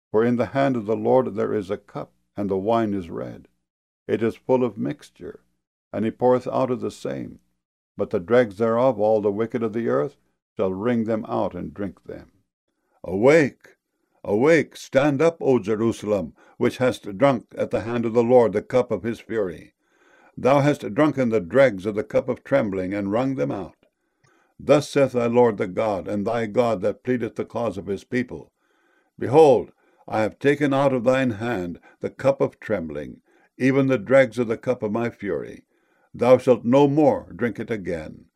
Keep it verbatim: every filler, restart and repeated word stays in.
For in the hand of the Lord there is a cup, and the wine is red. It is full of mixture, and he poureth out of the same. But the dregs thereof, all the wicked of the earth, shall wring them out and drink them. Awake, awake, stand up, O Jerusalem, which hast drunk at the hand of the Lord the cup of his fury. Thou hast drunken the dregs of the cup of trembling, and wrung them out. Thus saith thy Lord the God, and thy God that pleadeth the cause of his people. Behold, I have taken out of thine hand the cup of trembling, even the dregs of the cup of my fury. Thou shalt no more drink it again.